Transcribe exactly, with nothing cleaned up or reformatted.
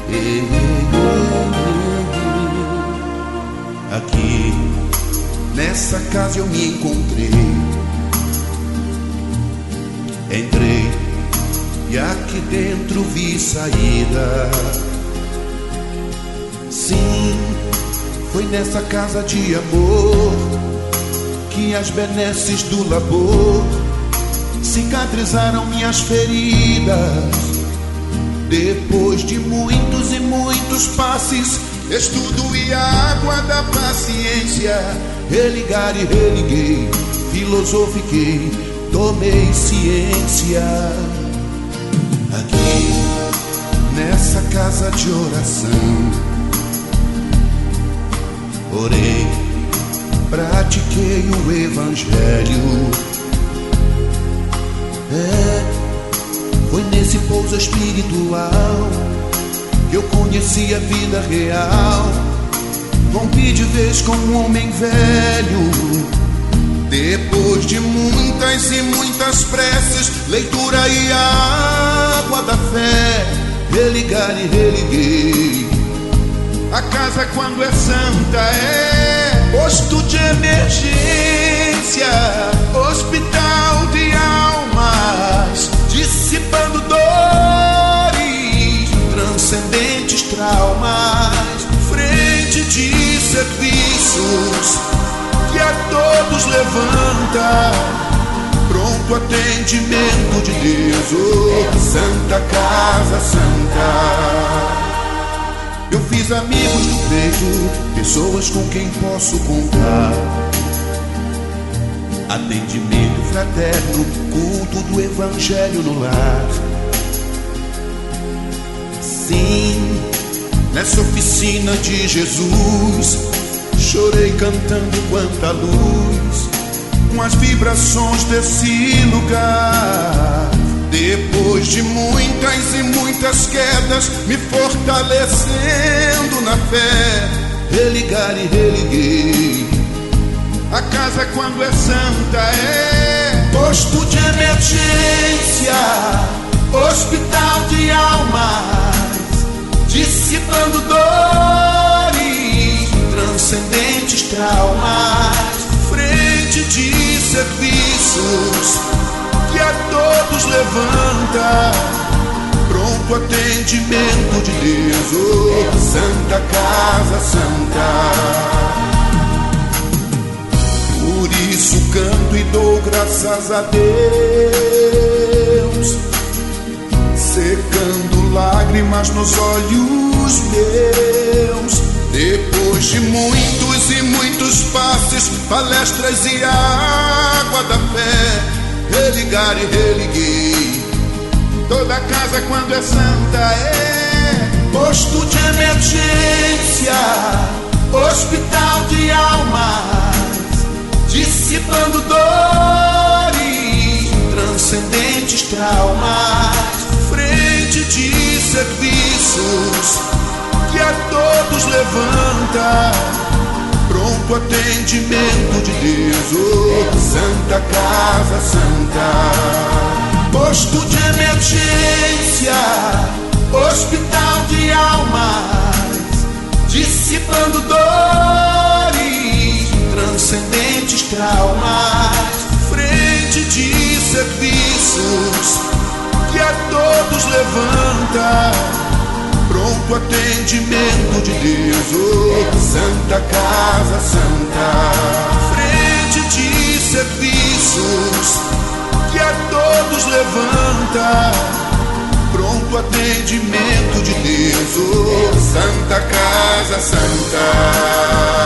Aqui, nessa casa eu me encontrei. Entrei e aqui dentro vi saída. Sim, foi nessa casa de amor que as benesses do labor cicatrizaram minhas feridas. Depois de muitos e muitos passes, estudo e água da paciência, religar e religuei, filosofiquei, tomei ciência. Aqui, nessa casa de oração, orei, pratiquei o evangelho. É, foi nesse pouso espiritual que eu conheci a vida real. Rompi de vez com um homem velho. Depois de muitas e muitas preces, leitura e água da fé, religar e religuei. A casa, quando é santa, é posto de emergência, hospital de almas, dissipando dores, transcendentes traumas, frente de serviços que a todos levanta, pronto atendimento de Deus. Oh, Santa Casa Santa. Eu fiz amigos do peito, pessoas com quem posso contar. Atendimento fraterno, culto do evangelho no lar. Sim, nessa oficina de Jesus, chorei cantando quanta luz, com as vibrações desse lugar. Depois de muitas e muitas quedas, me fortalecendo na fé, religar e religuei. A casa, quando é santa, é posto de emergência, hospital de almas, dissipando dores, transcendentes traumas, frente de serviços que a todos levanta, pronto atendimento de Deus. Oh, Santa Casa Santa. Por isso canto e dou graças a Deus, secando lágrimas nos olhos meus. Depois de muitos e muitos passes, palestras e água da fé, religar e religuei. Toda casa, quando é santa, é posto de emergência, hospital de almas, dissipando dores, transcendentes traumas, frente de serviços que a todos levanta, pronto atendimento de Deus. Oh, Santa Casa Santa. Posto de emergência, hospital de almas, dissipando dores, transcendentes traumas, frente de serviços que a todos levanta, pronto atendimento de Deus. Oh, Santa Casa Santa. Frente de serviços que a todos levanta, pronto atendimento de Deus. Oh, Santa Casa Santa.